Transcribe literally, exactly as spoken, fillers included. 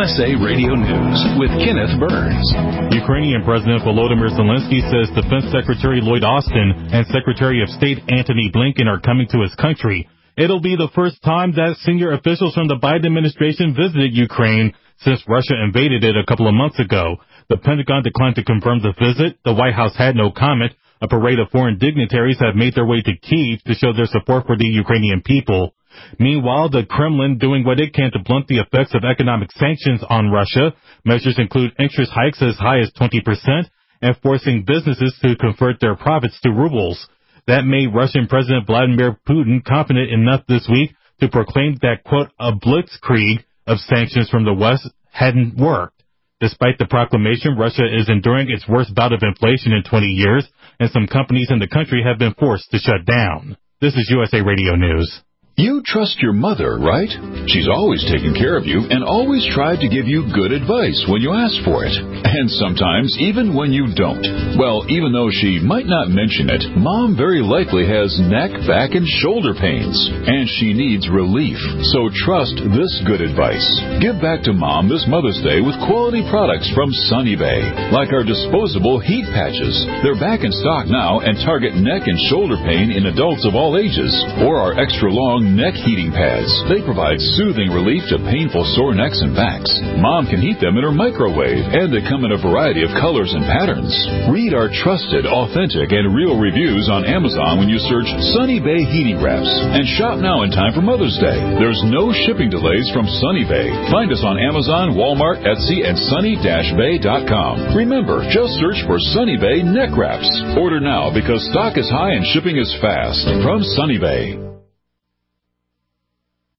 S A Radio News with Kenneth Burns. Ukrainian President Volodymyr Zelensky says Defense Secretary Lloyd Austin and Secretary of State Antony Blinken are coming to his country. It'll be the first time that senior officials from the Biden administration visited Ukraine since Russia invaded it a couple of months ago. The Pentagon declined to confirm the visit. The White House had no comment. A parade of foreign dignitaries have made their way to Kyiv to show their support for the Ukrainian people. Meanwhile, the Kremlin doing what it can to blunt the effects of economic sanctions on Russia. Measures include interest hikes as high as twenty percent and forcing businesses to convert their profits to rubles. That made Russian President Vladimir Putin confident enough this week to proclaim that, quote, a blitzkrieg of sanctions from the West hadn't worked. Despite the proclamation, Russia is enduring its worst bout of inflation in twenty years, and some companies in the country have been forced to shut down. This is U S A Radio News. You trust your mother, right? She's always taken care of you and always tried to give you good advice when you ask for it. And sometimes even when you don't. Well, even though she might not mention it, Mom very likely has neck, back, and shoulder pains. And she needs relief. So trust this good advice. Give back to Mom this Mother's Day with quality products from Sunny Bay. Like our disposable heat patches. They're back in stock now and target neck and shoulder pain in adults of all ages. Or our extra long neck heating pads. They provide soothing relief to painful sore necks and backs. Mom can heat them in her microwave, and they come in a variety of colors and patterns. Read our trusted, authentic, and real reviews on Amazon when you search Sunny Bay Heating Wraps. And shop now in time for Mother's Day. There's no shipping delays from Sunny Bay. Find us on Amazon, Walmart, Etsy, and sunny dash bay dot com. Remember, just search for Sunny Bay Neck Wraps. Order now because stock is high and shipping is fast. From Sunny Bay.